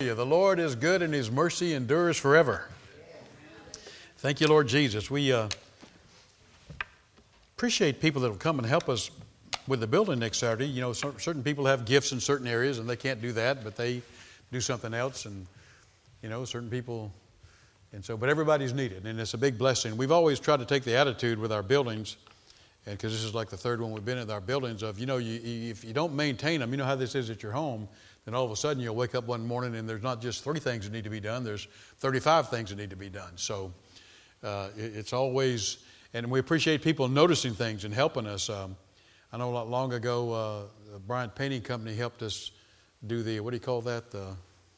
Hallelujah. The Lord is good and His mercy endures forever. Thank you, Lord Jesus. We appreciate people that will come and help us with the building next Saturday. You know, certain people have gifts in certain areas and they can't do that, but they do something else. And, you know, certain people, and so, but everybody's needed, and it's a big blessing. We've always tried to take the attitude with our buildings, and because this is like the third one we've been in our buildings of, you know, if you don't maintain them, you know how this is at your home, then all of a sudden you'll wake up one morning and there's not just 3 things that need to be done, there's 35 things that need to be done. So it's always, and we appreciate people noticing things and helping us. I know not long ago, the Bryant Painting Company helped us do the, what do you call that? The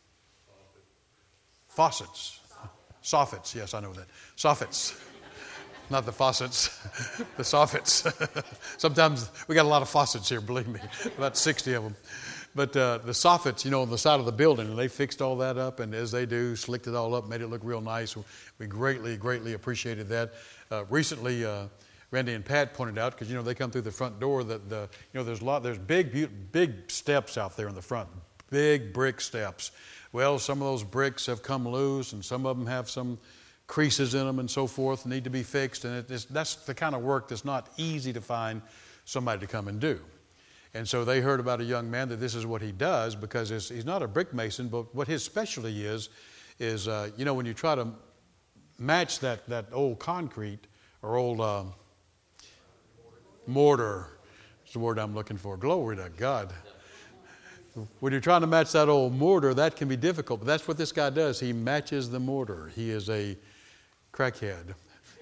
faucets. Soffits, yes, I know that. Soffits. Not the faucets, the soffits. Sometimes we got a lot of faucets here, believe me, about 60 of them. But the soffits, you know, on the side of the building, and they fixed all that up, and as they do, slicked it all up, made it look real nice. We greatly, greatly appreciated that. Recently, Randy and Pat pointed out, because, you know, they come through the front door, that there's big steps out there in the front, big brick steps. Well, some of those bricks have come loose, and some of them have some creases in them and so forth, need to be fixed. And that's the kind of work that's not easy to find somebody to come and do. And so they heard about a young man that this is what he does, because he's not a brick mason, but what his specialty is you know, when you try to match that old concrete or old mortar, is the word I'm looking for. Glory to God. When you're trying to match that old mortar, that can be difficult. But that's what this guy does. He matches the mortar. He is a crackhead.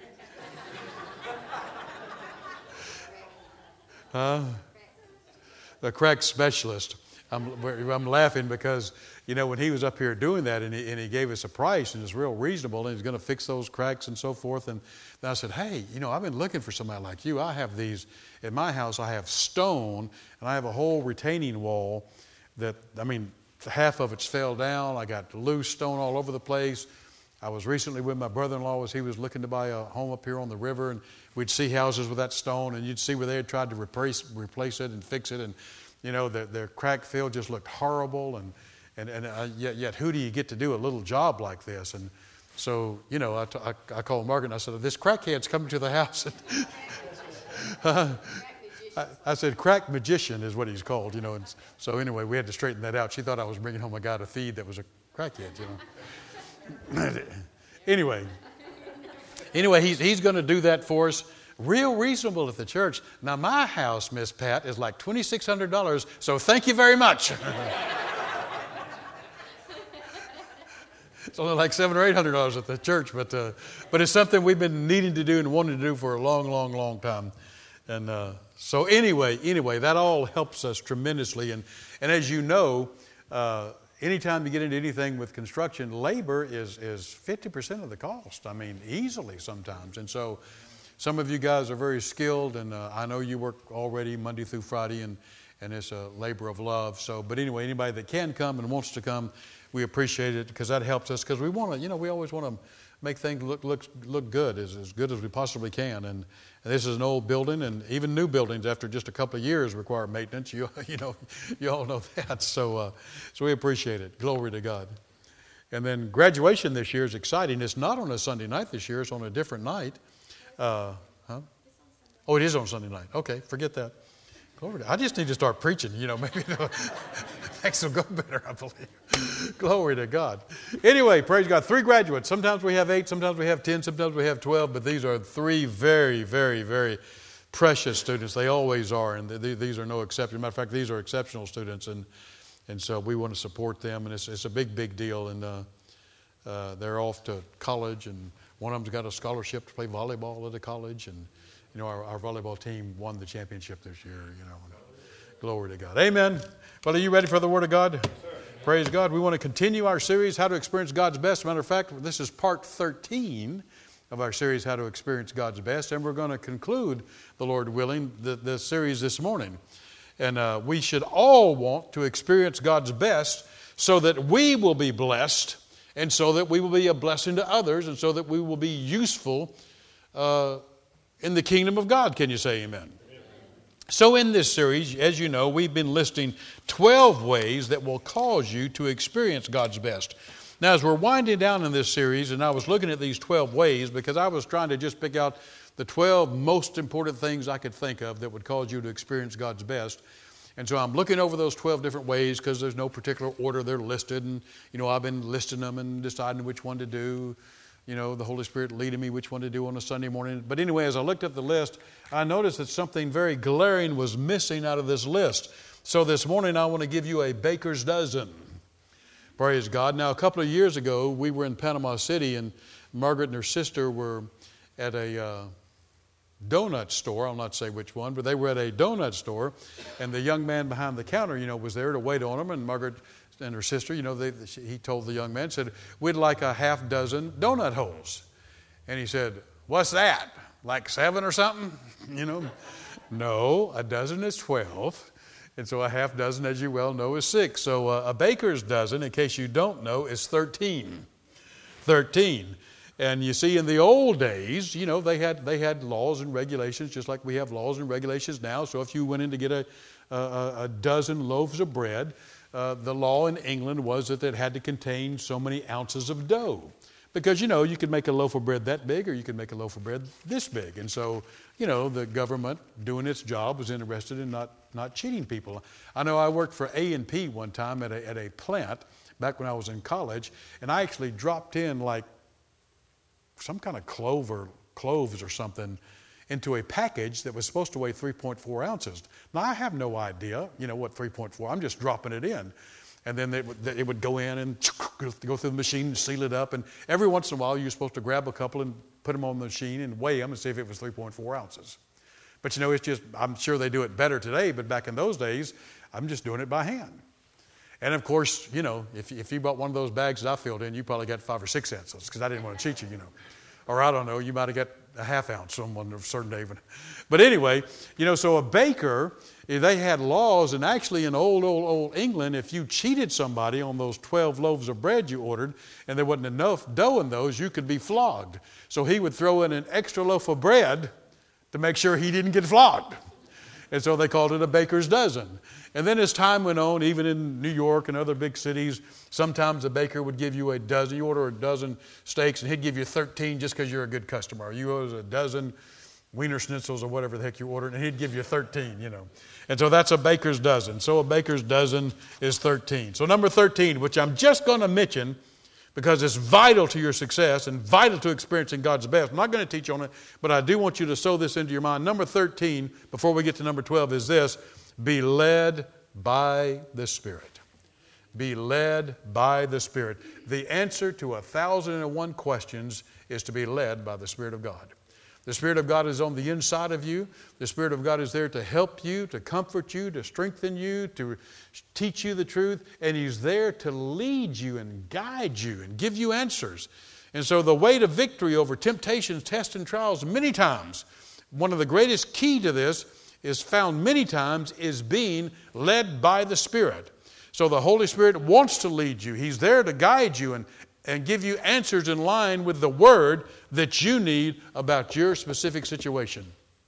A crack specialist. I'm laughing because, you know, when he was up here doing that and he gave us a price and it's real reasonable and he's going to fix those cracks and so forth. And I said, hey, you know, I've been looking for somebody like you. I have these, at my house I have stone and I have a whole retaining wall that, I mean, half of it's fell down. I got loose stone all over the place. I was recently with my brother-in-law as he was looking to buy a home up here on the river, and we'd see houses with that stone, and you'd see where they had tried to replace it and fix it, and you know their crack fill just looked horrible, and yet who do you get to do a little job like this? And so, you know, I called Margaret and I said, this crackhead's coming to the house. I said, crack magician is what he's called, you know. And so anyway, we had to straighten that out. She thought I was bringing home a guy to feed that was a crackhead, you know. Anyway, he's going to do that for us. Real reasonable at the church. Now, my house, Miss Pat, is like $2,600, so thank you very much. It's only like $700 or $800 at the church, but it's something we've been needing to do and wanting to do for a long, long, long time. And so anyway, that all helps us tremendously. And as you know, anytime you get into anything with construction, labor is 50% of the cost. I mean, easily sometimes. And so some of you guys are very skilled, and I know you work already Monday through Friday, and it's a labor of love. So, but anyway, anybody that can come and wants to come, we appreciate it because that helps us. Because we want to, you know, we always want to make things look good as we possibly can. And this is an old building, and even new buildings after just a couple of years require maintenance. You know, you all know that. So we appreciate it. Glory to God. And then graduation this year is exciting. It's not on a Sunday night this year. It's on a different night. Oh, it is on Sunday night. Okay, forget that. Glory to God. I just need to start preaching. You know, maybe things will go better, I believe. Glory to God. Anyway, praise God. 3 graduates. Sometimes we have 8, sometimes we have 10, sometimes we have 12, but these are 3 very, very, very precious students. They always are, and these are no exception. Matter of fact, these are exceptional students, and so we want to support them, and it's a big, big deal. And they're off to college, and one of them's got a scholarship to play volleyball at a college, and you know, our volleyball team won the championship this year, you know. Glory to God. Amen. Well, are you ready for the Word of God? Yes, sir. Praise God. We want to continue our series, How to Experience God's Best. Matter of fact, this is part 13 of our series, How to Experience God's Best. And we're going to conclude, the Lord willing, the series this morning. And we should all want to experience God's best so that we will be blessed, and so that we will be a blessing to others, and so that we will be useful in the kingdom of God. Can you say amen? So in this series, as you know, we've been listing 12 ways that will cause you to experience God's best. Now, as we're winding down in this series, and I was looking at these 12 ways because I was trying to just pick out the 12 most important things I could think of that would cause you to experience God's best. And so I'm looking over those 12 different ways because there's no particular order they're listed. And, I've been listing them and deciding which one to do. The Holy Spirit leading me which one to do on a Sunday morning. But anyway, as I looked at the list, I noticed that something very glaring was missing out of this list. So this morning I want to give you a baker's dozen. Praise God. Now, a couple of years ago, we were in Panama City, and Margaret and her sister were at a donut store. I'll not say which one, but they were at a donut store, and the young man behind the counter, was there to wait on them, and Margaret and her sister, he told the young man, said, "We'd like a half dozen donut holes." And he said, "What's that? Like 7 or something?" No, a dozen is 12. And so a half dozen, as you well know, is 6. So a baker's dozen, in case you don't know, is 13. 13. And you see, in the old days, they had laws and regulations, just like we have laws and regulations now. So if you went in to get a dozen loaves of bread, the law in England was that it had to contain so many ounces of dough. Because, you could make a loaf of bread that big, or you could make a loaf of bread this big. And so, the government doing its job was interested in not cheating people. I know I worked for A&P one time at a plant back when I was in college, and I actually dropped in like some kind of cloves or something into a package that was supposed to weigh 3.4 ounces. Now, I have no idea, what 3.4, I'm just dropping it in. And then it would go in and go through the machine and seal it up. And every once in a while, you're supposed to grab a couple and put them on the machine and weigh them and see if it was 3.4 ounces. But, it's just, I'm sure they do it better today, but back in those days, I'm just doing it by hand. And, of course, if you bought one of those bags that I filled in, you probably got 5 or 6 ounces because I didn't want to cheat you, Or I don't know, you might have got a half ounce on one of a certain day. But anyway, so a baker, they had laws, and actually in old England, if you cheated somebody on those 12 loaves of bread you ordered and there wasn't enough dough in those, you could be flogged. So he would throw in an extra loaf of bread to make sure he didn't get flogged. And so they called it a baker's dozen. And then as time went on, even in New York and other big cities, sometimes the baker would give you a dozen. You order a dozen steaks, and he'd give you 13 just because you're a good customer. Or you order a dozen Wiener Schnitzels or whatever the heck you ordered, and he'd give you 13, And so that's a baker's dozen. So a baker's dozen is 13. So number 13, which I'm just going to mention because it's vital to your success and vital to experiencing God's best. I'm not going to teach on it, but I do want you to sow this into your mind. Number 13, before we get to number 12, is this: be led by the Spirit. Be led by the Spirit. The answer to 1,001 questions is to be led by the Spirit of God. The Spirit of God is on the inside of you. The Spirit of God is there to help you, to comfort you, to strengthen you, to teach you the truth. And He's there to lead you and guide you and give you answers. And so the way to victory over temptations, tests, and trials, many times, one of the greatest key to this is found many times is being led by the Spirit. So the Holy Spirit wants to lead you. He's there to guide you and give you answers in line with the Word that you need about your specific situation.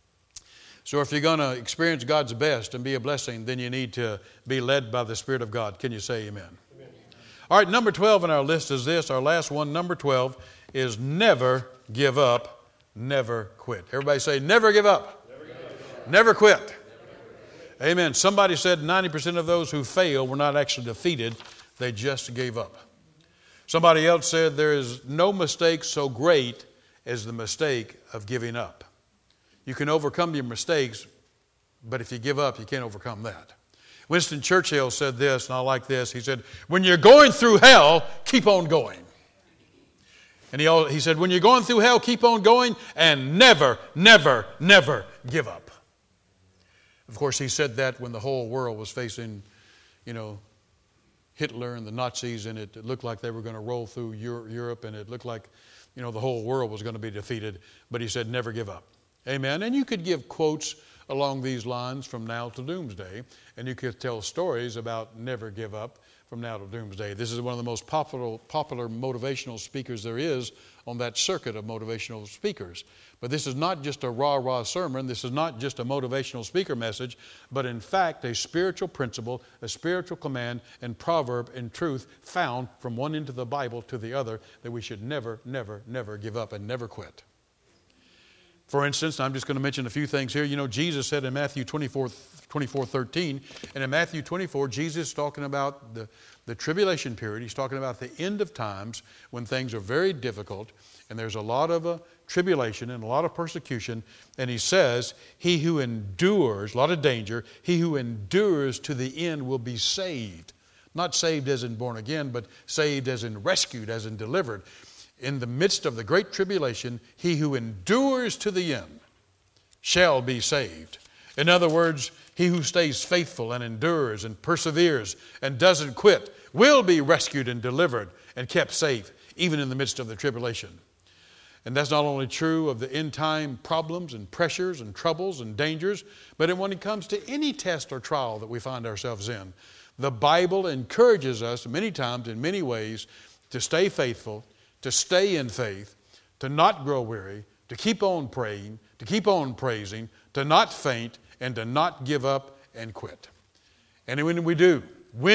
So if you're going to experience God's best and be a blessing, then you need to be led by the Spirit of God. Can you say amen? Amen. All right, number 12 on our list is this. Our last one, number 12, is never give up, never quit. Everybody say, never give up. Never quit. Amen. Somebody said 90% of those who fail were not actually defeated. They just gave up. Somebody else said there is no mistake so great as the mistake of giving up. You can overcome your mistakes, but if you give up, you can't overcome that. Winston Churchill said this, and I like this. He said, when you're going through hell, keep on going. And he said, when you're going through hell, keep on going and never, never, never give up. Of course, he said that when the whole world was facing, Hitler and the Nazis, and it looked like they were going to roll through Europe, and it looked like, the whole world was going to be defeated. But he said, never give up. Amen. And you could give quotes along these lines from now to doomsday, and you could tell stories about never give up from now to doomsday. This is one of the most popular motivational speakers there is on that circuit of motivational speakers. But this is not just a rah-rah sermon. This is not just a motivational speaker message, but in fact a spiritual principle, a spiritual command and proverb and truth found from one end of the Bible to the other that we should never, never, never give up and never quit. For instance, I'm just going to mention a few things here. You know, Jesus said in Matthew 24:13, and in Matthew 24, Jesus is talking about the tribulation period. He's talking about the end of times when things are very difficult and there's a lot of tribulation and a lot of persecution. And he says, he who endures, a lot of danger, he who endures to the end will be saved. Not saved as in born again, but saved as in rescued, as in delivered. In the midst of the great tribulation, he who endures to the end shall be saved. In other words, he who stays faithful and endures and perseveres and doesn't quit will be rescued and delivered and kept safe, even in the midst of the tribulation. And that's not only true of the end time problems and pressures and troubles and dangers, but when it comes to any test or trial that we find ourselves in, the Bible encourages us many times in many ways to stay faithful, to stay in faith, to not grow weary, to keep on praying, to keep on praising, to not faint, and to not give up and quit. And when we do,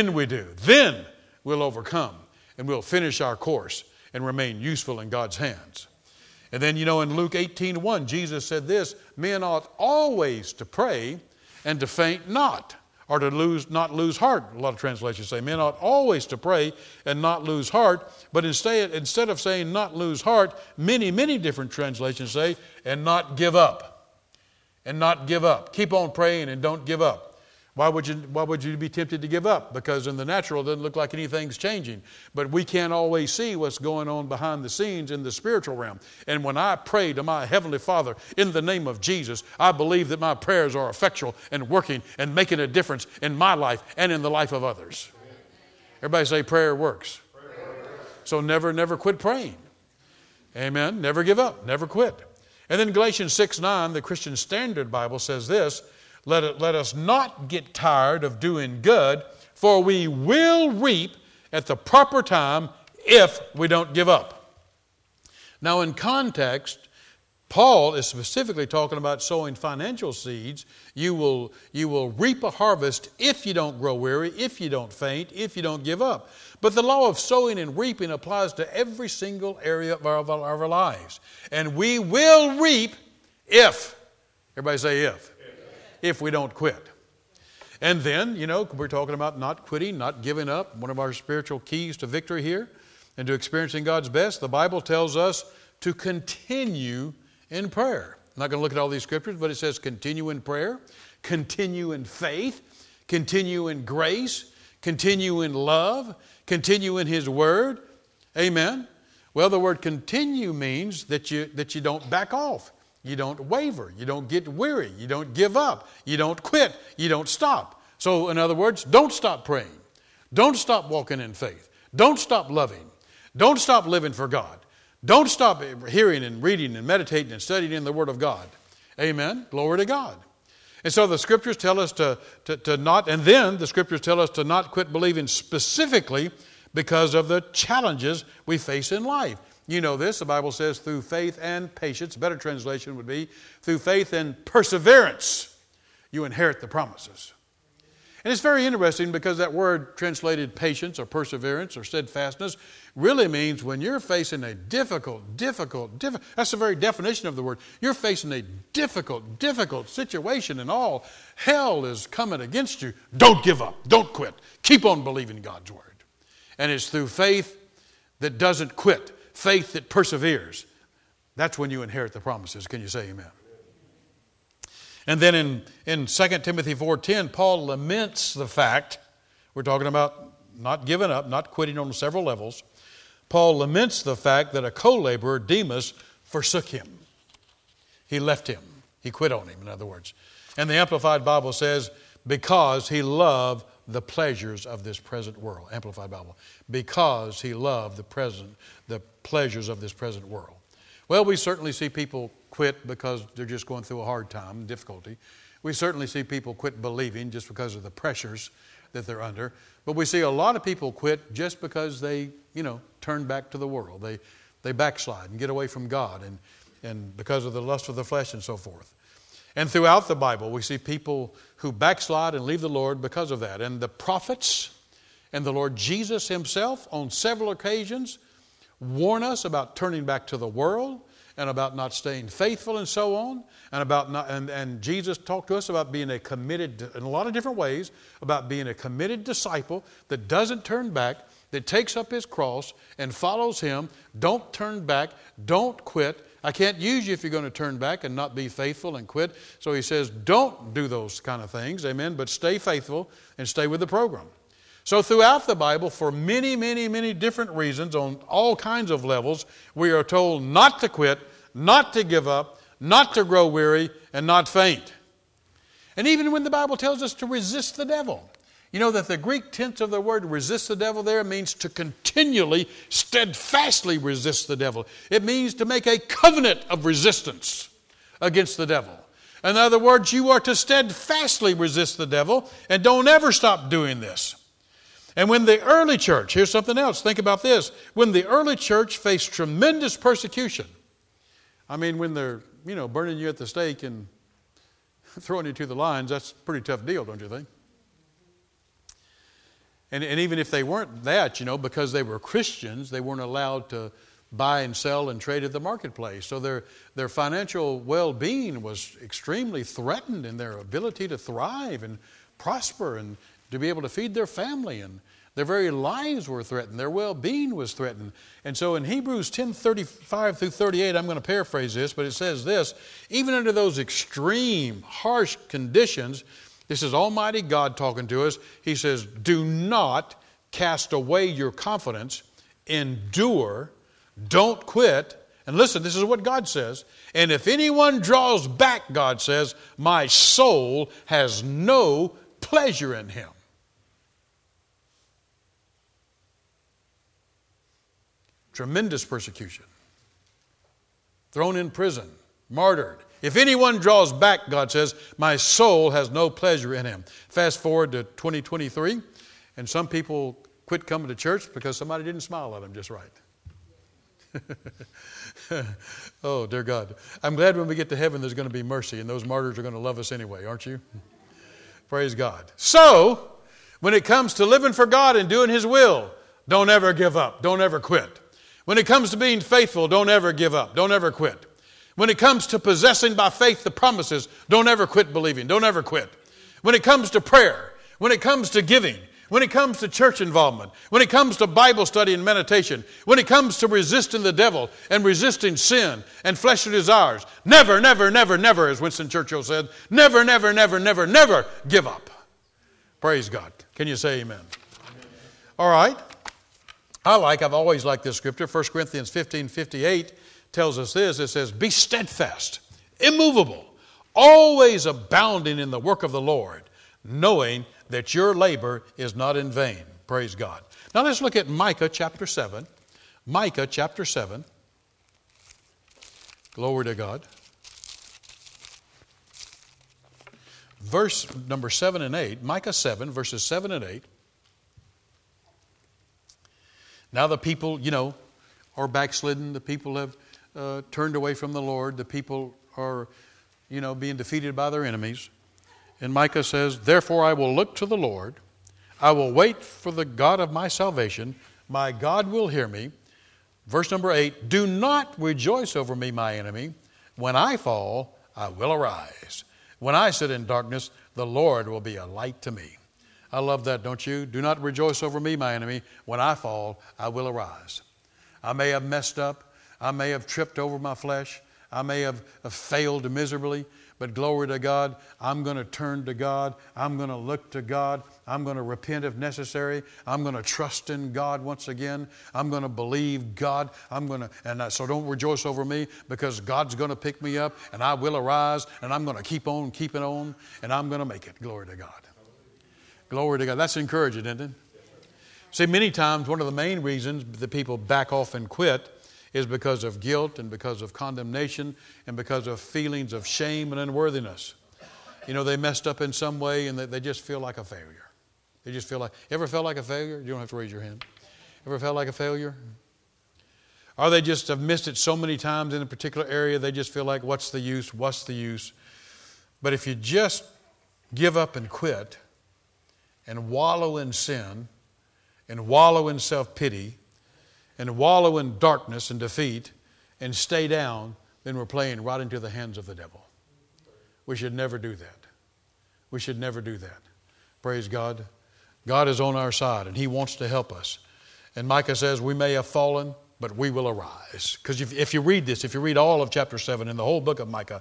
then we'll overcome and we'll finish our course and remain useful in God's hands. And then, you know, in Luke 18:1, Jesus said this, men ought always to pray and to faint not, or to not lose heart. A lot of translations say men ought always to pray and not lose heart. But instead of saying not lose heart, many different translations say, and not give up. And not give up. Keep on praying and don't give up. Why would you be tempted to give up? Because in the natural, it doesn't look like anything's changing. But we can't always see what's going on behind the scenes in the spiritual realm. And when I pray to my Heavenly Father in the name of Jesus, I believe that my prayers are effectual and working and making a difference in my life and in the life of others. Everybody say prayer works. So never quit praying. Amen. Never give up. Never quit. And then Galatians 6:9, the Christian Standard Bible says this, let us not get tired of doing good, for we will reap at the proper time if we don't give up. Now in context, Paul is specifically talking about sowing financial seeds. You will reap a harvest if you don't grow weary, if you don't faint, if you don't give up. But the law of sowing and reaping applies to every single area of our lives. And we will reap if, everybody say if we don't quit. And then, you know, we're talking about not quitting, not giving up. One of our spiritual keys to victory here and to experiencing God's best, the Bible tells us to continue in prayer. I'm not going to look at all these scriptures, but it says continue in prayer, continue in faith, continue in grace, continue in love, continue in His Word. Amen. Well, the word continue means that you don't back off. You don't waver. You don't get weary. You don't give up. You don't quit. You don't stop. So, in other words, don't stop praying. Don't stop walking in faith. Don't stop loving. Don't stop living for God. Don't stop hearing and reading and meditating and studying in the Word of God. Amen. Glory to God. And so the Scriptures tell us to not, and then the Scriptures tell us to not quit believing specifically because of the challenges we face in life. You know this, the Bible says through faith and patience, a better translation would be through faith and perseverance, you inherit the promises. And it's very interesting because that word translated patience or perseverance or steadfastness really means when you're facing a difficult, that's the very definition of the word. You're facing a difficult situation and all hell is coming against you. Don't give up. Don't quit. Keep on believing God's Word. And it's through faith that doesn't quit, faith that perseveres. That's when you inherit the promises. Can you say amen? And then in 2 Timothy 4:10, Paul laments the fact, we're talking about not giving up, not quitting on several levels. Paul laments the fact that a co-laborer, Demas, forsook him. He left him. He quit on him, in other words. And the Amplified Bible says, because he loved the pleasures of this present world. Amplified Bible. Because he loved the pleasures of this present world. Well, we certainly see people quit because they're just going through a hard time, difficulty. We certainly see people quit believing just because of the pressures that they're under. But we see a lot of people quit just because they, turn back to the world. They backslide and get away from God and because of the lust of the flesh and so forth. And throughout the Bible, we see people who backslide and leave the Lord because of that. And the prophets and the Lord Jesus himself on several occasions warn us about turning back to the world and about not staying faithful and so on. And Jesus talked to us about being a committed, in a lot of different ways, about being a committed disciple that doesn't turn back, that takes up his cross and follows him. Don't turn back. Don't quit. I can't use you if you're going to turn back and not be faithful and quit. So he says, don't do those kind of things, amen, but stay faithful and stay with the program. So throughout the Bible, for many, many, many different reasons, on all kinds of levels, we are told not to quit, not to give up, not to grow weary, and not faint. And even when the Bible tells us to resist the devil, you know that the Greek tense of the word resist the devil there means to continually, steadfastly resist the devil. It means to make a covenant of resistance against the devil. In other words, you are to steadfastly resist the devil and don't ever stop doing this. And when the early church, here's something else, think about this. When the early church faced tremendous persecution, when they're, burning you at the stake and throwing you to the lions, that's a pretty tough deal, don't you think? And even if they weren't that, because they were Christians, they weren't allowed to buy and sell and trade at the marketplace. So their financial well-being was extremely threatened in their ability to thrive and prosper and to be able to feed their family. And their very lives were threatened. Their well-being was threatened. And so in Hebrews 10:35 through 38, I'm going to paraphrase this, but it says this: even under those extreme, harsh conditions, this is Almighty God talking to us. He says, do not cast away your confidence. Endure. Don't quit. And listen, this is what God says. And if anyone draws back, God says, my soul has no pleasure in him. Tremendous persecution. Thrown in prison. Martyred. If anyone draws back, God says, my soul has no pleasure in him. Fast forward to 2023, and some people quit coming to church because somebody didn't smile at them just right. Oh, dear God. I'm glad when we get to heaven there's going to be mercy, and those martyrs are going to love us anyway, aren't you? Praise God. So, when it comes to living for God and doing his will, don't ever give up. Don't ever quit. When it comes to being faithful, don't ever give up. Don't ever quit. When it comes to possessing by faith the promises, don't ever quit believing. Don't ever quit. When it comes to prayer, when it comes to giving, when it comes to church involvement, when it comes to Bible study and meditation, when it comes to resisting the devil and resisting sin and fleshly desires, never, never, never, never, as Winston Churchill said, never, never, never, never, never give up. Praise God. Can you say amen? All right. I've always liked this scripture. 1 Corinthians 15:58 tells us this. It says, be steadfast, immovable, always abounding in the work of the Lord, knowing that your labor is not in vain. Praise God. Now let's look at Micah chapter 7. Micah chapter 7. Glory to God. Verse number 7 and 8. Micah 7, verses 7 and 8. Now the people, are backslidden. The people have turned away from the Lord. The people are, being defeated by their enemies. And Micah says, therefore I will look to the Lord. I will wait for the God of my salvation. My God will hear me. Verse number 8, do not rejoice over me, my enemy. When I fall, I will arise. When I sit in darkness, the Lord will be a light to me. I love that, don't you? Do not rejoice over me, my enemy. When I fall, I will arise. I may have messed up. I may have tripped over my flesh. I may have failed miserably. But glory to God, I'm going to turn to God. I'm going to look to God. I'm going to repent if necessary. I'm going to trust in God once again. I'm going to believe God. So don't rejoice over me, because God's going to pick me up and I will arise, and I'm going to keep on keeping on, and I'm going to make it. Glory to God. Glory to God. That's encouraging, isn't it? See, many times one of the main reasons that people back off and quit is because of guilt and because of condemnation and because of feelings of shame and unworthiness. They messed up in some way and they just feel like a failure. They just feel like, ever felt like a failure? You don't have to raise your hand. Ever felt like a failure? Or they just have missed it so many times in a particular area, they just feel like, what's the use? What's the use? But if you just give up and quit and wallow in sin and wallow in self-pity and wallow in darkness and defeat and stay down, then we're playing right into the hands of the devil. We should never do that. We should never do that. Praise God. God is on our side, and He wants to help us. And Micah says, we may have fallen, but we will arise. Because if you read this, if you read all of chapter 7 and the whole book of Micah,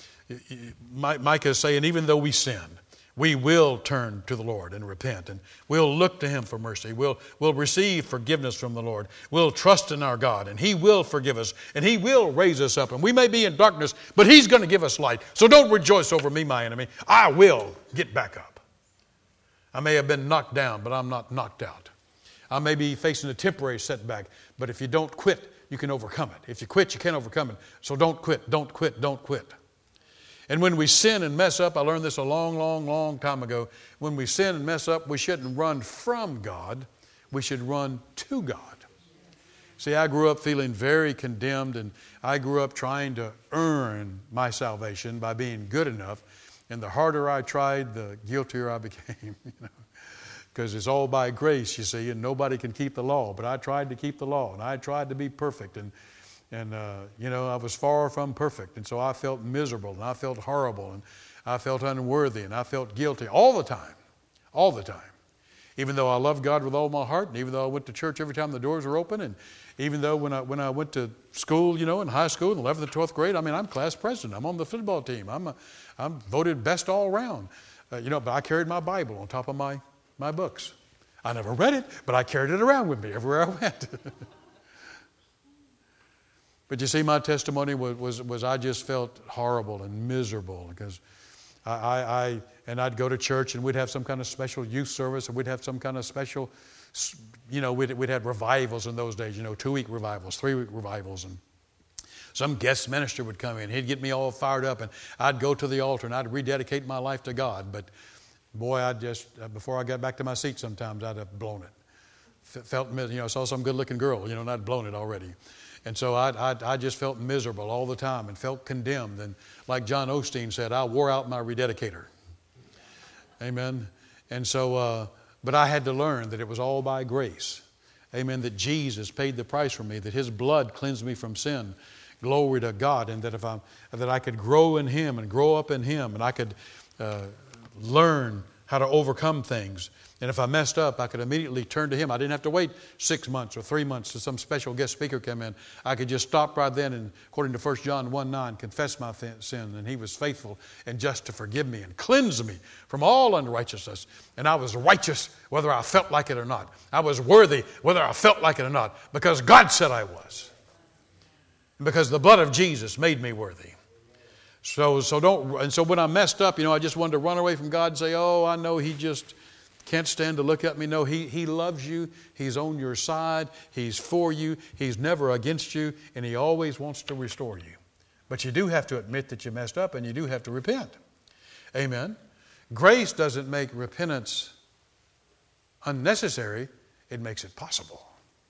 Micah is saying, even though we sin, we will turn to the Lord and repent, and we'll look to Him for mercy. We'll receive forgiveness from the Lord. We'll trust in our God, and He will forgive us, and He will raise us up. And we may be in darkness, but He's going to give us light. So don't rejoice over me, my enemy. I will get back up. I may have been knocked down, but I'm not knocked out. I may be facing a temporary setback, but if you don't quit, you can overcome it. If you quit, you can't overcome it. So don't quit, don't quit, don't quit. And when we sin and mess up, I learned this a long, long, long time ago. When we sin and mess up, we shouldn't run from God. We should run to God. See, I grew up feeling very condemned, and I grew up trying to earn my salvation by being good enough. And the harder I tried, the guiltier I became, because it's all by grace, you see, and nobody can keep the law. But I tried to keep the law, and I tried to be perfect, and I was far from perfect, and so I felt miserable, and I felt horrible, and I felt unworthy, and I felt guilty all the time. Even though I loved God with all my heart, and even though I went to church every time the doors were open, and even though when I went to school, in high school, in 11th and 12th grade, I'm class president. I'm on the football team. I'm voted best all around. But I carried my Bible on top of my books. I never read it, but I carried it around with me everywhere I went. But you see, my testimony was I just felt horrible and miserable because I'd go to church and we'd have some kind of special youth service, and we'd have some kind of special, we'd have revivals in those days, 2-week revivals, 3-week revivals, and some guest minister would come in. He'd get me all fired up, and I'd go to the altar and I'd rededicate my life to God. But boy, before I got back to my seat sometimes, I'd have blown it. Felt, saw some good-looking girl, and I'd blown it already. And so I just felt miserable all the time and felt condemned. And like John Osteen said, I wore out my rededicator. Amen. And so, but I had to learn that it was all by grace. Amen. That Jesus paid the price for me, that His blood cleansed me from sin. Glory to God. And that I could grow in Him and grow up in Him, and I could learn how to overcome things. And if I messed up, I could immediately turn to Him. I didn't have to wait 6 months or 3 months till some special guest speaker came in. I could just stop right then and, according to 1 John 1:9, confess my sin. And He was faithful and just to forgive me and cleanse me from all unrighteousness. And I was righteous whether I felt like it or not. I was worthy whether I felt like it or not, because God said I was. And because the blood of Jesus made me worthy. So when I messed up, I just wanted to run away from God and say, oh, I know He just can't stand to look at me. No, He loves you. He's on your side. He's for you. He's never against you. And He always wants to restore you. But you do have to admit that you messed up, and you do have to repent. Amen. Grace doesn't make repentance unnecessary. It makes it possible.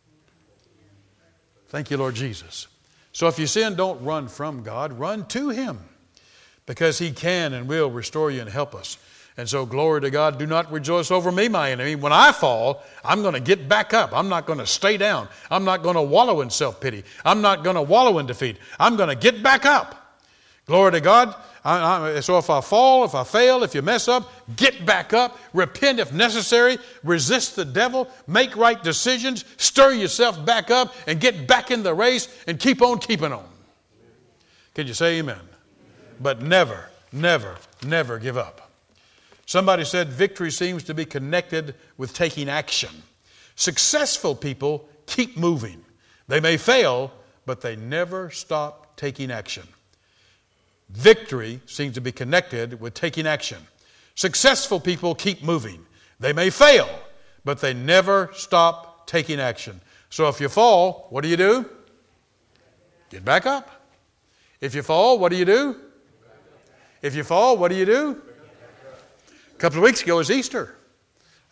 Thank you, Lord Jesus. So if you sin, don't run from God. Run to Him, because He can and will restore you and help us. And so, glory to God, do not rejoice over me, my enemy. When I fall, I'm going to get back up. I'm not going to stay down. I'm not going to wallow in self-pity. I'm not going to wallow in defeat. I'm going to get back up. Glory to God. So if I fall, if I fail, if you mess up, get back up. Repent if necessary. Resist the devil. Make right decisions. Stir yourself back up and get back in the race and keep on keeping on. Can you say amen? But never, never, never give up. Somebody said victory seems to be connected with taking action. Successful people keep moving. They may fail, but they never stop taking action. Victory seems to be connected with taking action. Successful people keep moving. They may fail, but they never stop taking action. So if you fall, what do? Get back up. If you fall, what do? If you fall, what do? A couple of weeks ago was Easter.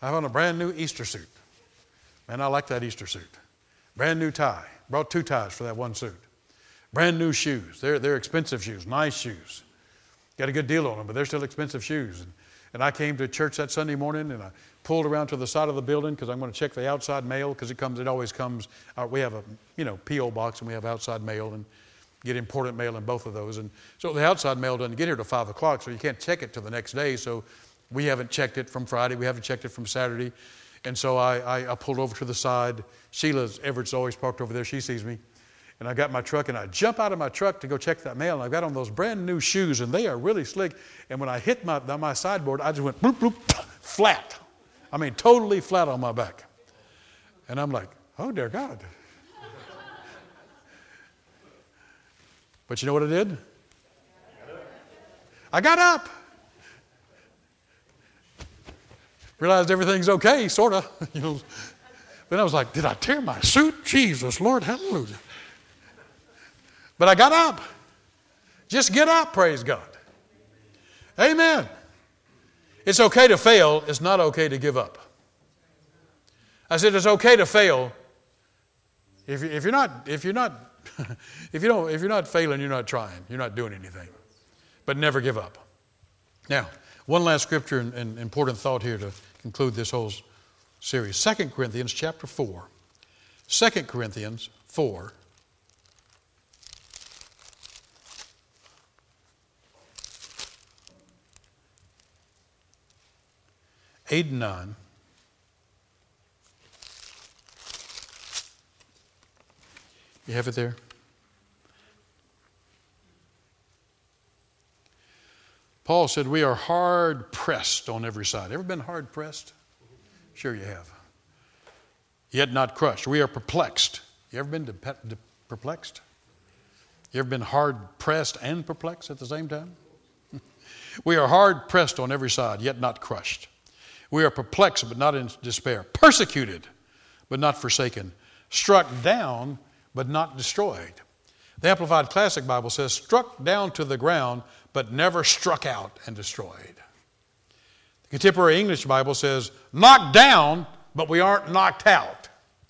I have on a brand new Easter suit. Man, I like that Easter suit. Brand new tie. Brought 2 ties for that one suit. Brand new shoes. They're expensive shoes, nice shoes. Got a good deal on them, but they're still expensive shoes. And I came to church that Sunday morning, and I pulled around to the side of the building because I'm going to check the outside mail because it always comes. We have a P.O. box, and we have outside mail and get important mail in both of those. And so the outside mail doesn't get here till 5 o'clock, so you can't check it till the next day. So we haven't checked it from Friday. We haven't checked it from Saturday. And so I pulled over to the side. Sheila Everett's always parked over there. She sees me. And I got my truck, and I jump out of my truck to go check that mail, and I've got on those brand new shoes, and they are really slick. And when I hit my sideboard, I just went bloop, bloop, flat. I mean, totally flat on my back. And I'm like, oh, dear God. But you know what I did? I got up. Realized everything's okay, sort of. Then I was like, did I tear my suit? Jesus, Lord, hallelujah. But I got up. Just get up, praise God. Amen. It's okay to fail. It's not okay to give up. I said it's okay to fail. If you're not failing, you're not trying. You're not doing anything. But never give up. Now, one last scripture and important thought here to conclude this whole series. 2 Corinthians chapter 4. 2 Corinthians 4. 8 and 9. You have it there? Paul said, we are hard pressed on every side. Ever been hard pressed? Sure you have. Yet not crushed. We are perplexed. You ever been perplexed? You ever been hard pressed and perplexed at the same time? We are hard pressed on every side, yet not crushed. We are perplexed, but not in despair. Persecuted, but not forsaken. Struck down, but not destroyed. The Amplified Classic Bible says, struck down to the ground, but never struck out and destroyed. The Contemporary English Bible says, knocked down, but we aren't knocked out.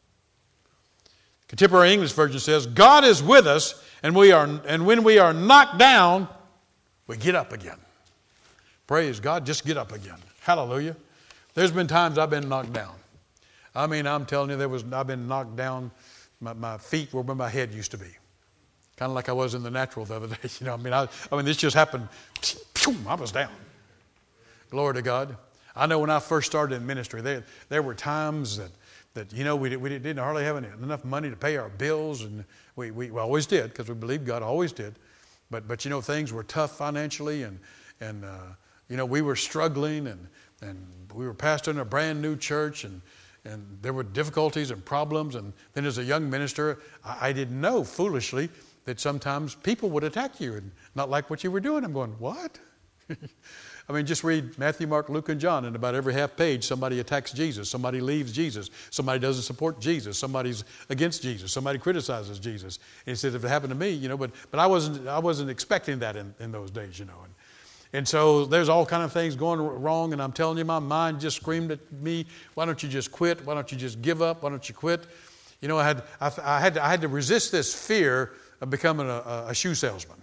The Contemporary English Version says, God is with us, and when we are knocked down, we get up again. Praise God, just get up again. Hallelujah. There's been times I've been knocked down. I mean, I'm telling you, I've been knocked down. My feet were where my head used to be. Kind of like I was in the natural the other day. I mean, this just happened. I was down. Glory to God. I know when I first started in ministry, there were times that we didn't hardly have enough money to pay our bills, and we always did because we believed God always did. But things were tough financially, and we were struggling, and we were pastoring a brand new church, and there were difficulties and problems. And then as a young minister, I didn't know, foolishly, that sometimes people would attack you and not like what you were doing. I'm going, what? I mean, just read Matthew, Mark, Luke, and John, and about every half page, somebody attacks Jesus, somebody leaves Jesus, somebody doesn't support Jesus, somebody's against Jesus, somebody criticizes Jesus. And he said, if it happened to me, but I wasn't expecting that in those days, And so there's all kind of things going wrong, and I'm telling you, my mind just screamed at me, why don't you just quit? Why don't you just give up? Why don't you quit? I had to resist this fear of becoming a shoe salesman.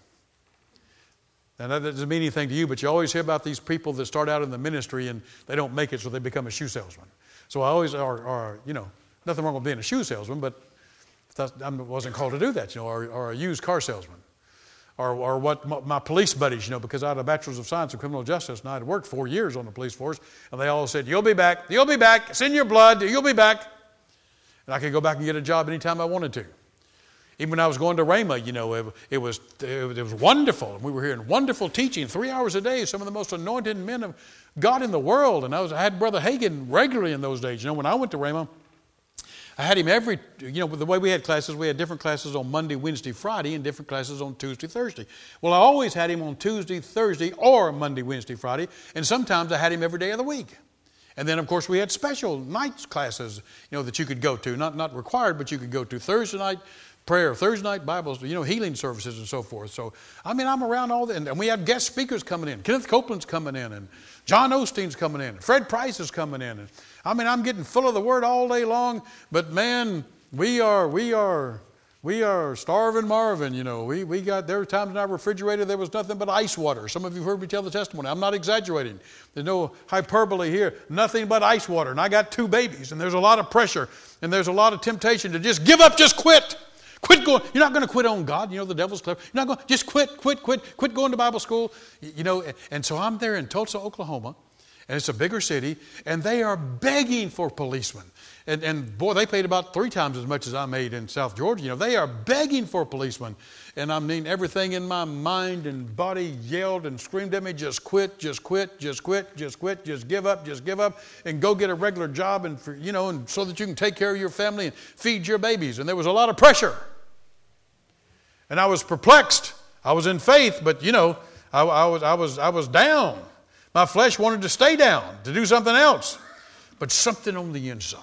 And that doesn't mean anything to you, but you always hear about these people that start out in the ministry and they don't make it, so they become a shoe salesman. So I always nothing wrong with being a shoe salesman, but I wasn't called to do that, or a used car salesman. Or what my police buddies, because I had a Bachelor's of Science in Criminal Justice, and I had worked 4 years on the police force, and they all said, you'll be back, it's in your blood, you'll be back. And I could go back and get a job anytime I wanted to. Even when I was going to Rhema, it was wonderful. And we were hearing wonderful teaching 3 hours a day, some of the most anointed men of God in the world. And I had Brother Hagin regularly in those days. When I went to Rhema, I had him the way we had classes, we had different classes on Monday, Wednesday, Friday, and different classes on Tuesday, Thursday. Well, I always had him on Tuesday, Thursday, or Monday, Wednesday, Friday, and sometimes I had him every day of the week. And then, of course, we had special nights classes, that you could go to, not required, but you could go to Thursday night, prayer, Thursday night Bibles, healing services and so forth. So, I'm around all that. And we have guest speakers coming in. Kenneth Copeland's coming in, and John Osteen's coming in. Fred Price is coming in. And, I'm getting full of the Word all day long. But, man, we are starving Marvin, there were times in our refrigerator there was nothing but ice water. Some of you have heard me tell the testimony. I'm not exaggerating. There's no hyperbole here. Nothing but ice water. And I got 2 babies, and there's a lot of pressure, and there's a lot of temptation to just give up, just quit. Quit going. You're not going to quit on God. The devil's clever. You're not going. Just quit going to Bible school. And so I'm there in Tulsa, Oklahoma, and it's a bigger city, and they are begging for policemen. And boy, they paid about 3 times as much as I made in South Georgia. They are begging for policemen. And everything in my mind and body yelled and screamed at me, just quit, just quit, just quit, just quit, just give up, and go get a regular job and so that you can take care of your family and feed your babies. And there was a lot of pressure. And I was perplexed. I was in faith, but I was down. My flesh wanted to stay down, to do something else. But something on the inside,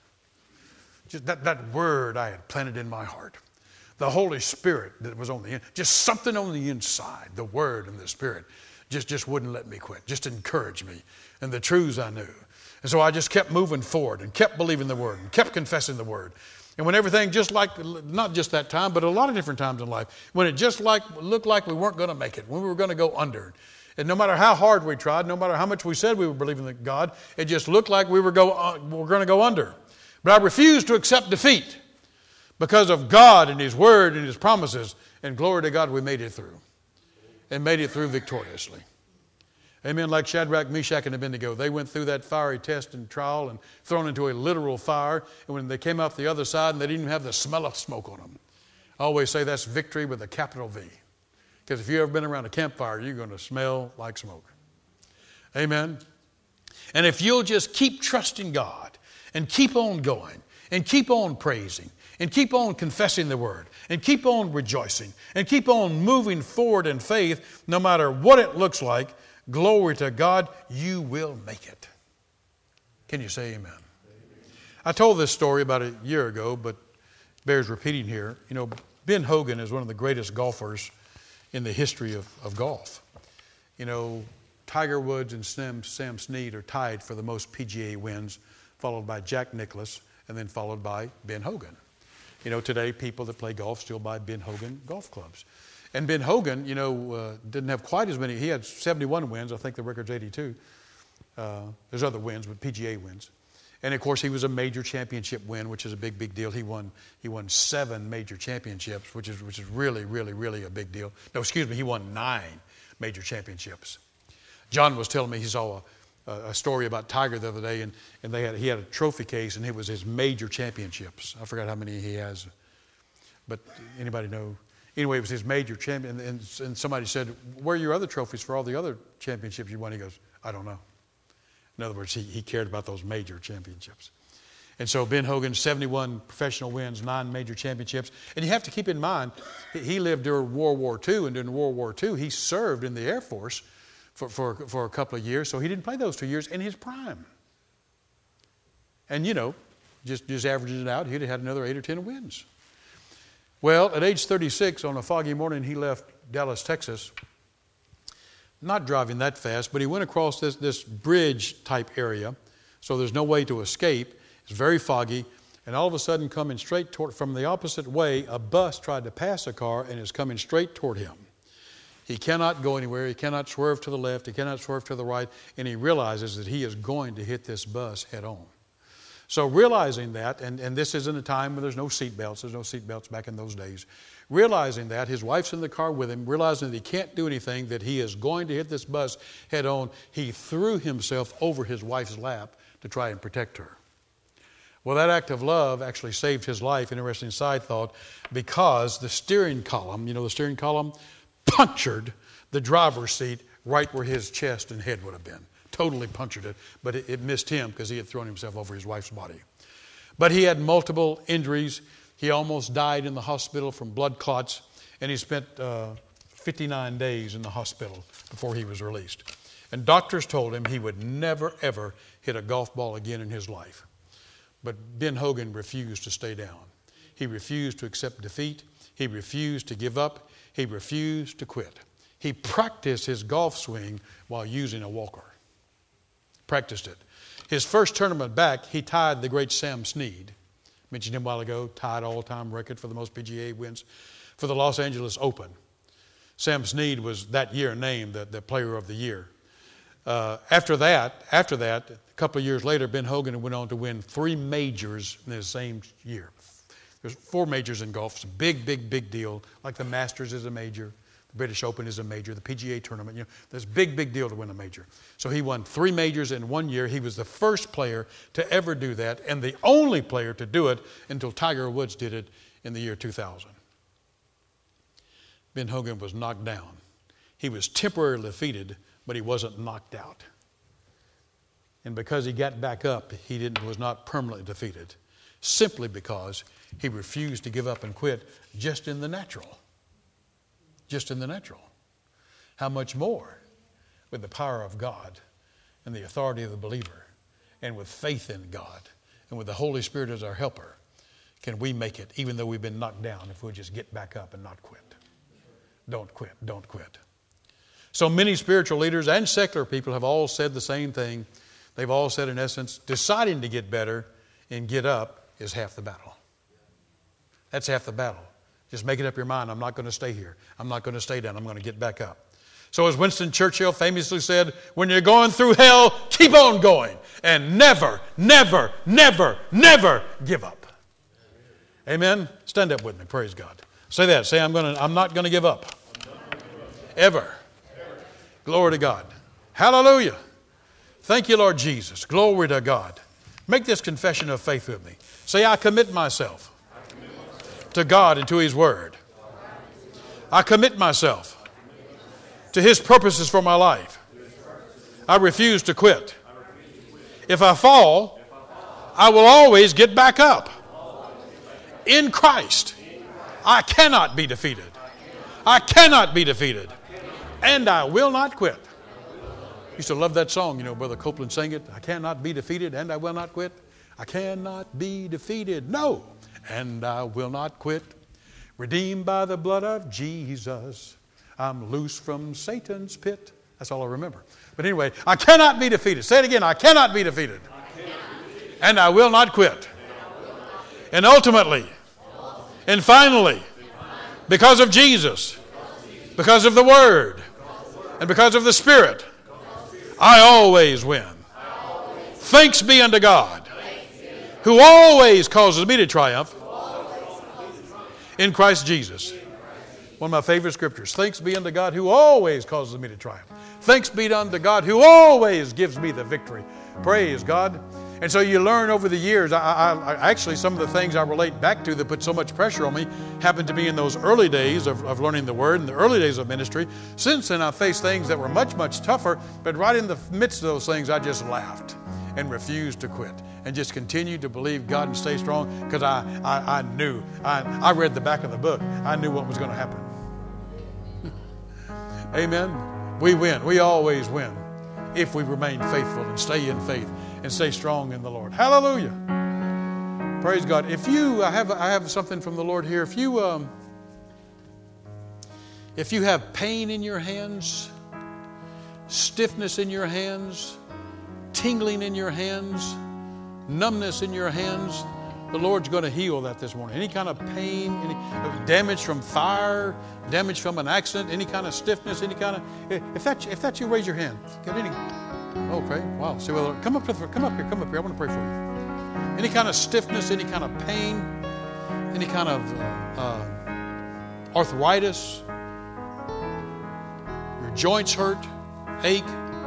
just that word I had planted in my heart, the Holy Spirit that was on the inside, just something on the inside, the Word and the Spirit, just wouldn't let me quit, just encouraged me and the truths I knew. And so I just kept moving forward and kept believing the Word and kept confessing the Word. And when everything not just that time, but a lot of different times in life, when it just looked like we weren't going to make it, when we were going to go under. And no matter how hard we tried, no matter how much we said we were believing in God, it just looked like we were going to go under. But I refused to accept defeat because of God and His Word and His promises. And glory to God, we made it through. And made it through victoriously. Amen. Like Shadrach, Meshach, and Abednego. They went through that fiery test and trial and thrown into a literal fire. And when they came out the other side, and they didn't even have the smell of smoke on them. I always say that's victory with a capital V. Because if you've ever been around a campfire, you're going to smell like smoke. Amen. And if you'll just keep trusting God and keep on going and keep on praising and keep on confessing the Word and keep on rejoicing and keep on moving forward in faith, no matter what it looks like, glory to God, you will make it. Can you say amen? I told this story about a year ago, but bears repeating here. Ben Hogan is one of the greatest golfers in the history of golf. Tiger Woods and Sam Snead are tied for the most PGA wins, followed by Jack Nicklaus, and then followed by Ben Hogan. Today people that play golf still buy Ben Hogan golf clubs. And Ben Hogan, didn't have quite as many. He had 71 wins. I think the record's 82. There's other wins, but PGA wins. And of course, he was a major championship win, which is a big deal. He won 7 major championships, which is really, really, really a big deal. No, excuse me, he won 9 major championships. John was telling me he saw a story about Tiger the other day, and he had a trophy case, and it was his major championships. I forgot how many he has, but anybody know? Anyway, it was his major champion, and somebody said, "Where are your other trophies for all the other championships you won?" He goes, "I don't know." In other words, he cared about those major championships. And so Ben Hogan, 71 professional wins, 9 major championships. And you have to keep in mind, he lived during World War II, and during World War II, he served in the Air Force for a couple of years, so he didn't play those 2 years in his prime. And just averaging it out, he'd have had another 8 or 10 wins. Well, at age 36, on a foggy morning, he left Dallas, Texas, not driving that fast, but he went across this bridge-type area, so there's no way to escape. It's very foggy, and all of a sudden, coming straight from the opposite way, a bus tried to pass a car and is coming straight toward him. He cannot go anywhere. He cannot swerve to the left. He cannot swerve to the right, and he realizes that he is going to hit this bus head on. So realizing that, and this is in a time when there's no seat belts. There's no seat belts back in those days. Realizing that, his wife's in the car with him, realizing that he can't do anything, that he is going to hit this bus head on, he threw himself over his wife's lap to try and protect her. Well, that act of love actually saved his life, interesting side thought, because the steering column, the steering column, punctured the driver's seat right where his chest and head would have been. Totally punctured it, but it missed him because he had thrown himself over his wife's body. But he had multiple injuries. He almost died in the hospital from blood clots, and he spent 59 days in the hospital before he was released. And doctors told him he would never, ever hit a golf ball again in his life. But Ben Hogan refused to stay down. He refused to accept defeat. He refused to give up. He refused to quit. He practiced his golf swing while using a walker. Practiced it. His first tournament back, he tied the great Sam Snead. Mentioned him a while ago, tied all-time record for the most PGA wins for the Los Angeles Open. Sam Snead was that year named the Player of the Year. After that, a couple of years later, Ben Hogan went on to win 3 majors in the same year. There's 4 majors in golf. It's a big, big, big deal. Like the Masters is a major. The British Open is a major. The PGA tournament, there's a big, big deal to win a major. So he won 3 majors in 1 year. He was the first player to ever do that and the only player to do it until Tiger Woods did it in the year 2000. Ben Hogan was knocked down. He was temporarily defeated, but he wasn't knocked out. And because he got back up, he was not permanently defeated, simply because he refused to give up and quit just in the natural. Just in the natural. How much more with the power of God and the authority of the believer and with faith in God and with the Holy Spirit as our helper can we make it, even though we've been knocked down, if we'll just get back up and not quit. Don't quit. Don't quit. So many spiritual leaders and secular people have all said the same thing. They've all said, in essence, deciding to get better and get up is half the battle. That's half the battle. Just making up your mind, I'm not going to stay here. I'm not going to stay down. I'm going to get back up. So as Winston Churchill famously said, when you're going through hell, keep on going. And never, never, never, never give up. Amen? Stand up with me. Praise God. Say that. Say, I'm not going to give up. Ever. Glory to God. Hallelujah. Thank you, Lord Jesus. Glory to God. Make this confession of faith with me. Say, I commit myself to God and to His Word. I commit myself to His purposes for my life. I refuse to quit. If I fall, I will always get back up. In Christ, I cannot be defeated. I cannot be defeated. And I will not quit. Used to love that song, Brother Copeland sang it. I cannot be defeated and I will not quit. I cannot be defeated. No. And I will not quit. Redeemed by the blood of Jesus. I'm loose from Satan's pit. That's all I remember. But anyway, I cannot be defeated. Say it again. I cannot be defeated. And I will not quit. And ultimately, and finally, because of Jesus, because of the Word, and because of the Spirit, I always win. Thanks be unto God, who always causes me to triumph in Christ Jesus. One of my favorite scriptures. Thanks be unto God, who always causes me to triumph. Thanks be unto God, who always gives me the victory. Praise God. And so you learn over the years, I actually, some of the things I relate back to that put so much pressure on me happened to me in those early days of learning the Word, in the early days of ministry. Since then, I faced things that were much, much tougher, but right in the midst of those things, I just laughed and refused to quit and just continued to believe God and stay strong because I knew. I read the back of the book. I knew what was going to happen. Amen. We win. We always win if we remain faithful and stay in faith and stay strong in the Lord. Hallelujah. Praise God. I have something from the Lord here. If you have pain in your hands, stiffness in your hands, tingling in your hands, numbness in your hands, the Lord's going to heal that this morning. Any kind of pain, any damage from fire, damage from an accident, any kind of stiffness, any kind of... If that's you, raise your hand. Get any... Okay, wow. See, well, come up here. I want to pray for you. Any kind of stiffness, any kind of pain, any kind of arthritis, your joints hurt, ache.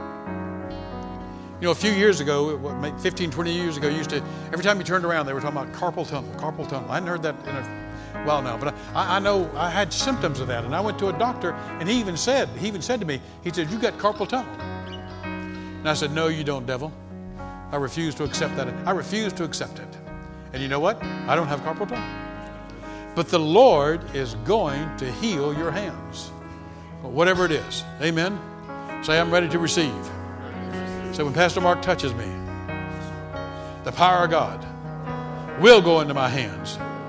A few years ago, 15, 20 years ago, every time you turned around, they were talking about carpal tunnel. I hadn't heard that in a while now, but I know I had symptoms of that, and I went to a doctor, and he even said to me, he said, you got carpal tunnel. And I said, no, you don't, devil. I refuse to accept that. I refuse to accept it. And you know what? I don't have carpal tunnel. But the Lord is going to heal your hands. Whatever it is. Amen. Say, I'm ready to receive. Say, when Pastor Mark touches me, the power of God will go into my hands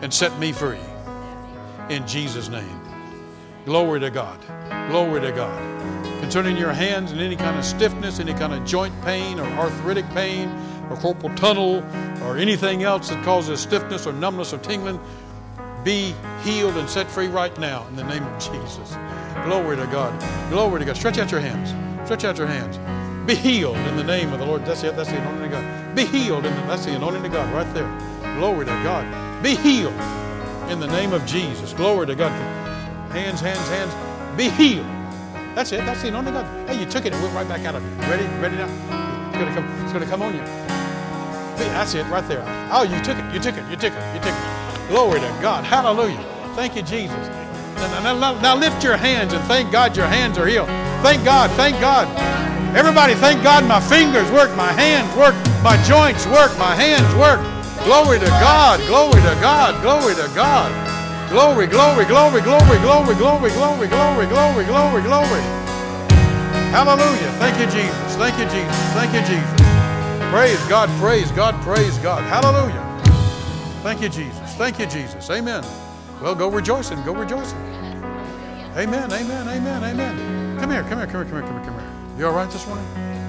and set me free. In Jesus' name. Glory to God. Glory to God. Concerning your hands and any kind of stiffness, any kind of joint pain or arthritic pain or carpal tunnel or anything else that causes stiffness or numbness or tingling, be healed and set free right now in the name of Jesus. Glory to God. Glory to God. Stretch out your hands. Stretch out your hands. Be healed in the name of the Lord. That's it. That's the anointing of God. Be healed. That's the anointing of God right there. Glory to God. Be healed in the name of Jesus. Glory to God. Hands, hands, hands. Be healed. That's it. That's the anointing of God. Hey, you took it and went right back out of you. Ready? Ready now? It's going to come on you. That's it right there. Oh, you took it. You took it. You took it. You took it. Glory to God. Hallelujah. Thank you, Jesus. Now lift your hands and thank God your hands are healed. Thank God. Thank God. Everybody, thank God my fingers work, my hands work, my joints work, my hands work. Glory to God. Glory to God. Glory to God. Glory, glory, glory, glory, glory, glory, glory, glory, glory, glory, glory. Hallelujah. Thank you, Jesus. Thank you, Jesus. Thank you, Jesus. Praise God, praise God, praise God. Hallelujah. Thank you, Jesus. Thank you, Jesus. Amen. Well, go rejoicing. Go rejoicing. Amen, amen, amen, amen. Come here, come here, come here, come here, come here, come here. You all right this morning?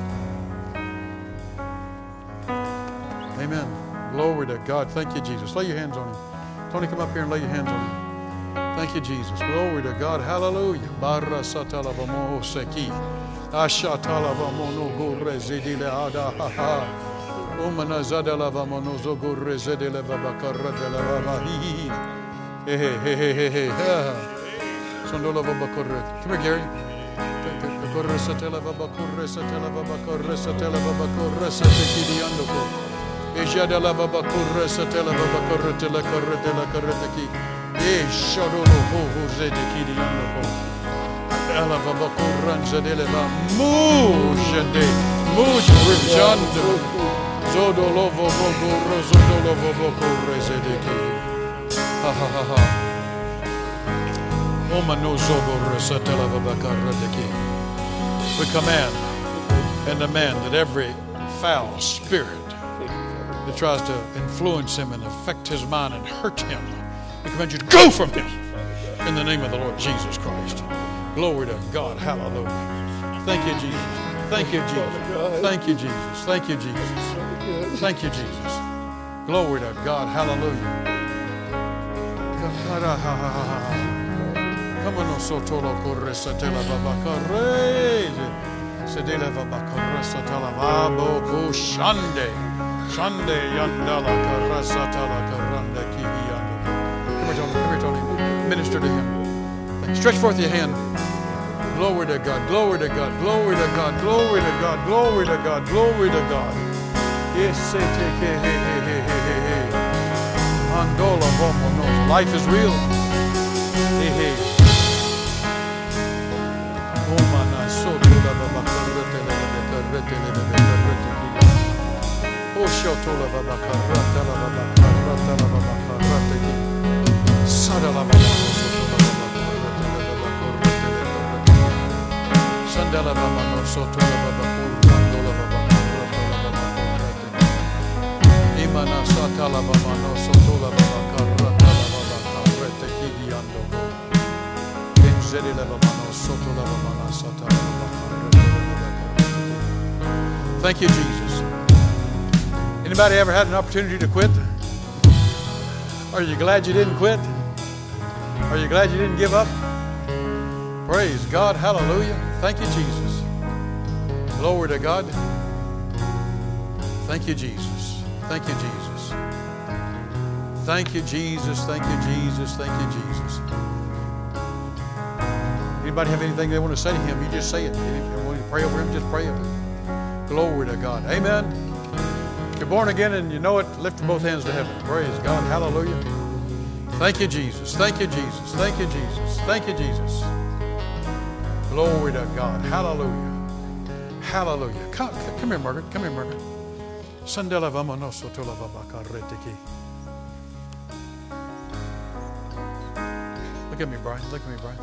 Amen. Glory to God. Thank you, Jesus. Lay your hands on him. Tony, come up here and lay your hands on him. Thank you, Jesus. Glory to God. Hallelujah. Barra satalabamoho seki. Ashatalabamono gore zedile ada ha ha. Umana zadalabamono zogore zedile babakarra de la babahi. Hey, hey, hey, hey, hey, hey. Sondola babakorre. Come here, Gary. Corre satela babakorre satela babakorre satela babakorre sateki andoko. Ejada la babakorre satela babakorre tela korre tela korre teki. E shodolo ho zedeki andoko. Ela babakorre zadele ba mujende muj rjando. Zodolovo bogoro zodolovo bokorre zedeki. Ha ha ha ha. Omano zogorre satela babakorre teki. We command and demand that every foul spirit that tries to influence him and affect his mind and hurt him, we command you to go from him in the name of the Lord Jesus Christ. Glory to God. Hallelujah. Thank you, Jesus. Thank you, Jesus. Thank you, Jesus. Thank you, Jesus. Thank you, Jesus. Glory to God. Hallelujah. Come on, sotolo corre satela babacarre. Sedela babacarre satela babo shande. Shande yandala carra satala carranda kihiyando. Come here, Tony. Minister to him. Stretch forth your hand. Glory to God. Glory to God. Glory to God. Glory to God. Glory to God. Glory to God. Yes, say take hey hey hey hey hey hey. Andola bomo knows life is real. Hey hey. Thank you, Jesus. Anybody ever had an opportunity to quit? Are you glad you didn't quit? Are you glad you didn't give up? Praise God. Hallelujah. Thank you, Jesus. Glory to God. Thank you, Jesus. Thank you, Jesus. Thank you, Jesus. Thank you, Jesus. Thank you, Jesus. Anybody have anything they want to say to him? You just say it. If you want to pray over him, just pray over him. Glory to God. Amen. If you're born again and you know it, lift both hands to heaven. Praise God. Hallelujah. Thank you, Jesus. Thank you, Jesus. Thank you, Jesus. Thank you, Jesus. Glory to God. Hallelujah. Hallelujah. Come here, Margaret. Come here, Margaret. Sandela vamonoso tola babakarretiki. Look at me, Brian. Look at me, Brian.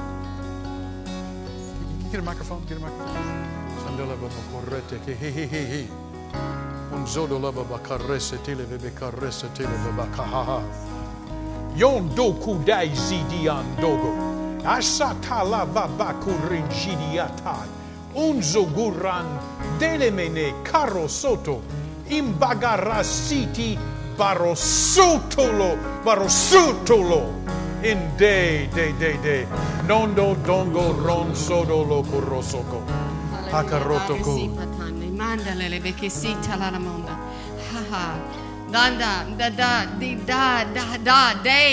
Get a microphone. Get a microphone. Sandela vamokorretiki. He. Un zodo lava bakarrese tele vebe karrese tele vebe kahaha. Yondo kudai zidi andogo. Asatala vabakurinjidiatai. Unzo guran delemene karosoto. Imbagarasiti barosutolo. In day. Nondo dongo ronsodo lo corosoko. Hakarotoko. Mandalele bekesita la monda. Ha. Danda da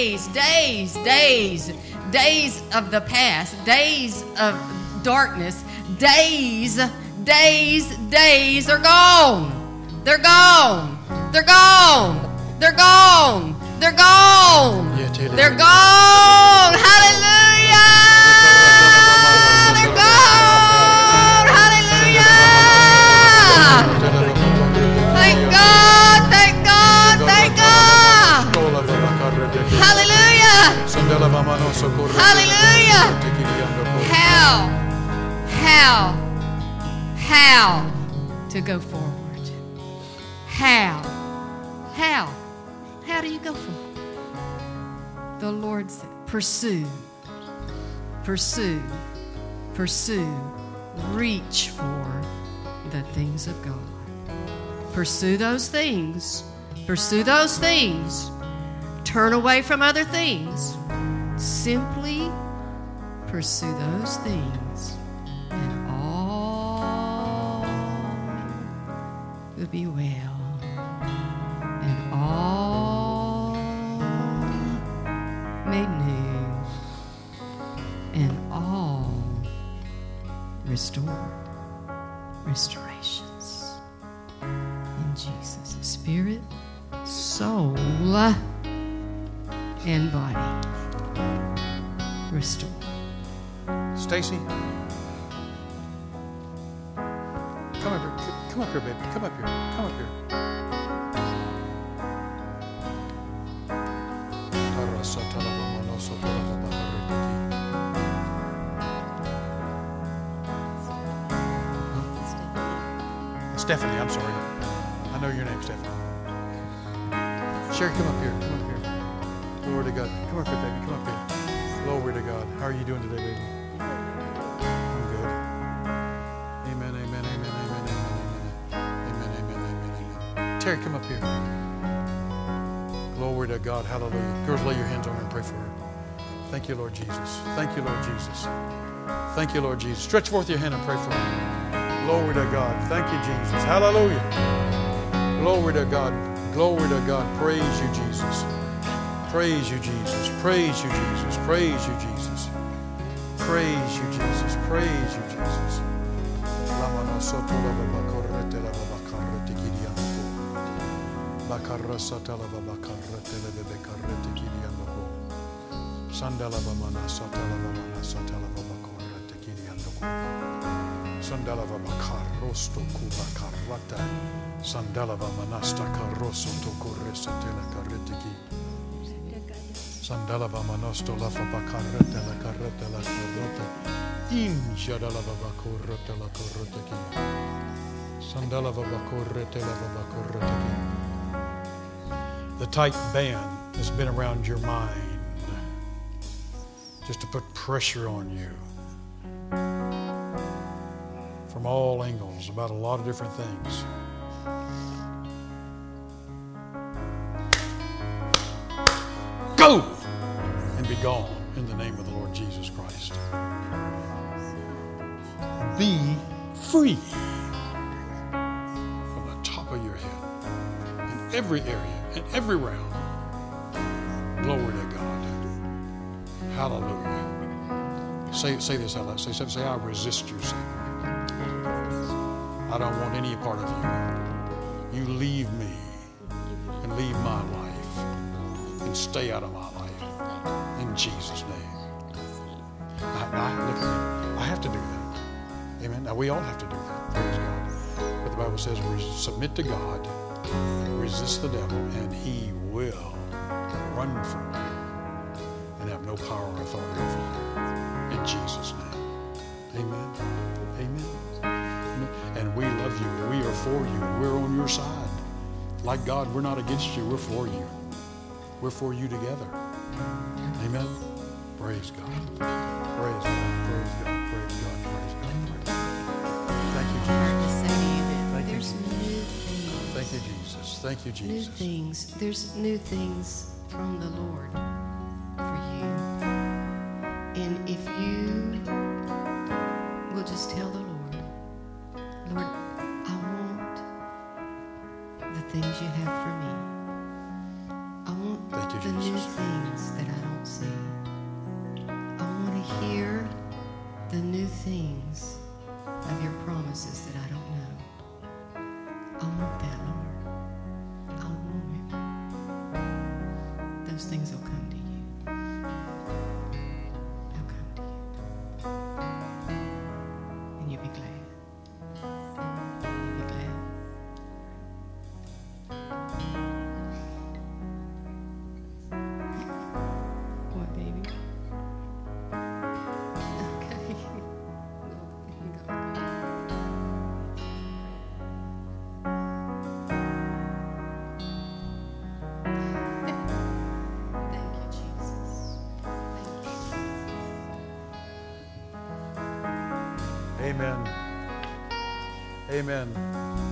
days of the past, days of darkness, days are gone. They're gone. They're gone. Hallelujah. They're gone. Hallelujah. Thank God. Hallelujah. Hallelujah. How to go forward? How do you go forward? The Lord said, pursue, reach for the things of God. Pursue those things. Turn away from other things. Simply pursue those things, and all will be well, and all made new, and all restorations in Jesus. Spirit, soul, and body. Restore. Stacy, come up here, baby. Come up here. Stephanie, I'm sorry. I know your name, Stephanie. Sherry, come up here. Glory to God. Come up here, baby. Come up here. Glory to God. How are you doing today, baby? I'm good. Amen. Terry, come up here. Glory to God. Hallelujah. Girls, lay your hands on her and pray for her. Thank you, Lord Jesus. Thank you, Lord Jesus. Thank you, Lord Jesus. Stretch forth your hand and pray for her. Glory to God. Thank you, Jesus. Hallelujah. Glory to God. Glory to God. Praise you, Jesus. Praise you, Jesus. Praise you, Jesus. Praise you, Jesus. Praise you, Jesus. Praise you, Jesus. Sandalava makarosto kubakarata. Sandalava manasta karoso to koresa tela karetiki. Sandalava manosto lafa bakarata la karata la karata. Injadalava bakorata la karatiki. Sandalava bakorata la bakoratiki. The tight band has been around your mind just to put pressure on you from all angles about a lot of different things. Go and be gone in the name of the Lord Jesus Christ. Be free from the top of your head in every area, in every realm. Glory to God. Hallelujah. Say this out loud. Say, I resist you, Satan. I don't want any part of you. You leave me and leave my life and stay out of my life in Jesus' name. Look at me. I have to do that. Amen. Now we all have to do that. Praise God. But the Bible says submit to God, resist the devil, and he will run from you and have no power or authority over you. In Jesus' name. Amen. Amen. And we love you. We are for you. We're on your side. Like God, we're not against you. We're for you. We're for you together. Praise God. Praise God. Praise God. Praise God. Praise God. Praise God. Thank you, Hard to Jesus. say to you that Thank you, there's Jesus. new things. Thank you, Jesus. Thank you, New Jesus. things. There's new things from the Lord for you. And if you will just tell the Lord, Lord, I want the things you have for me. I want Thank you, the new Jesus. things that I don't see. I want to hear the new things of your promises that I don't know. I want that, Lord. I want it. Those things will come to you. They'll come to you. And you'll be glad. You'll be glad. What, baby? Okay. Thank you, Jesus. Thank you, Jesus. Amen. Amen.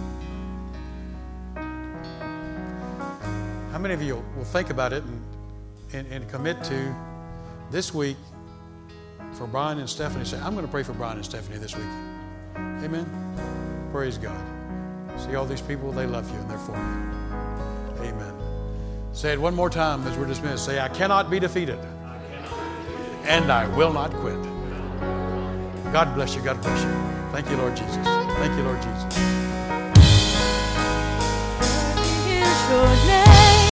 How many of you will think about it and commit to this week for Brian and Stephanie? Say, I'm going to pray for Brian and Stephanie this week. Amen. Praise God. See all these people, they love you and they're for you. Amen. Say it one more time as we're dismissed. Say, I cannot be defeated. And I will not quit. God bless you. God bless you. Thank you, Lord Jesus. Thank you, Lord Jesus. Is your name.